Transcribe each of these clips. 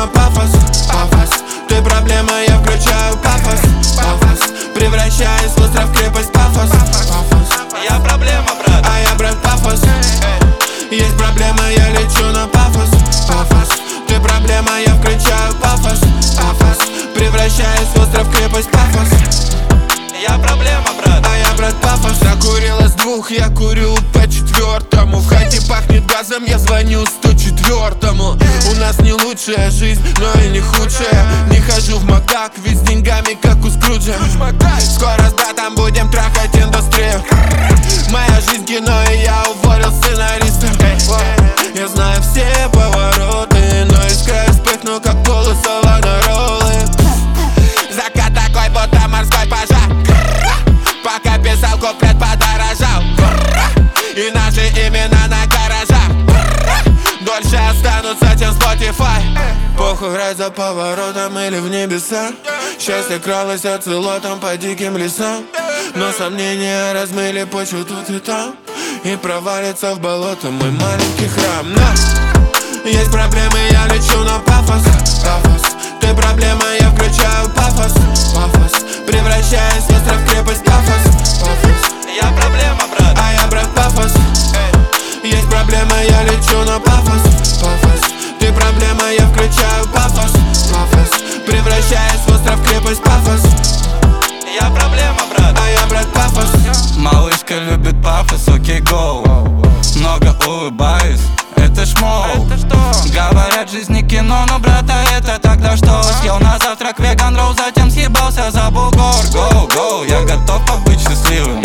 на пафос. Ты проблема, я включаю пафос. Превращаюсь в остров, крепость, пафос. Я проблема, брат. А я брат пафос. Есть проблема, я лечу на пафос. Ты проблема, я включаю пафос. Превращаюсь в остров, крепость, пафос. Я проблема, брат. А я брат пафос. Закурила с двух, я курю по четвертому. В хате пахнет газом, я звоню 104-му. У нас не лучшая жизнь, но и не худшая. Не хожу в Макдак, ведь с деньгами как у Скруджа. Скоро с братом будем трахать индустрию. Моя жизнь кино, и я уволил сценариста. Я знаю все повороты, но из края вспыхну, как полусова на роллы. Закат такой, будто морской пожар. Пока писал, куплет подорожал. И наши имена на гаражах дольше останутся, чем Spotify. Похуй, рай за поворотом или в небеса. Счастье кралось оцелотом по диким лесам. Но сомнения размыли почву тут и там. И провалится в болото мой маленький храм. Но есть проблемы, я лечу на пафос. Ты проблема, я включаю пафос. Превращаюсь в остров, крепость, пафос. Я проблема, брат. А я брат пафос. Есть проблема, я лечу на пафос. Ты проблема, я включаю пафос. Превращаюсь в остров, крепость, пафос. Я проблема, брат. А я брат пафос. Малышка любит пафос, окей, гоу. Много улыбаюсь, это шмоу. Говорят, жизнь не кино, но, брата, это тогда что? Съел на завтрак веган ролл, затем съебался за бугор. Гоу, я готов побыть счастливым.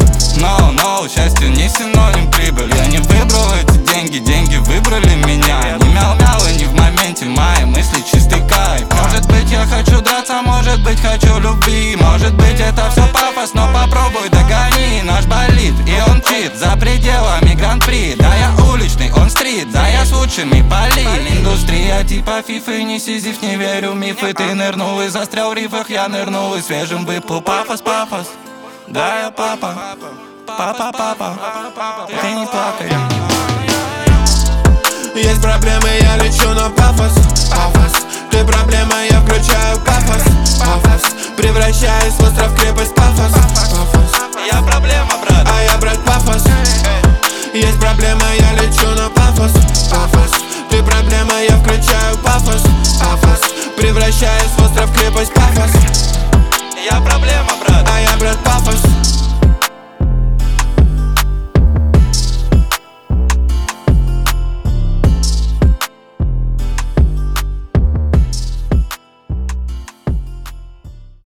No, счастье не синоним прибыль. Я не выбрал эти деньги, деньги выбрали меня. Не мяу-мяу и не в моменте, мои мысли чистый кайф. Может быть, я хочу драться, может быть, хочу любви. Может быть, это все пафос, но попробуй догони. Наш болит, и он чит за пределами гран-при. Да, я уличный, он стрит, да, я с лучшими полит. Индустрия типа фифы, не сизиф, не верю в мифы. Ты нырнул и застрял в рифах, я нырнул и свежим выплыл. Пафос, да, я папа. Папа, ты не плакай. Есть проблемы, я лечу на пафос. Ты проблема, я включаю пафос. Превращаюсь в остров, крепость, пафос. Я проблема, брат. А я брат пафос. Есть проблема, я лечу на пафос. Ты проблема, я включаю пафос. Превращаюсь в остров, крепость, пафос.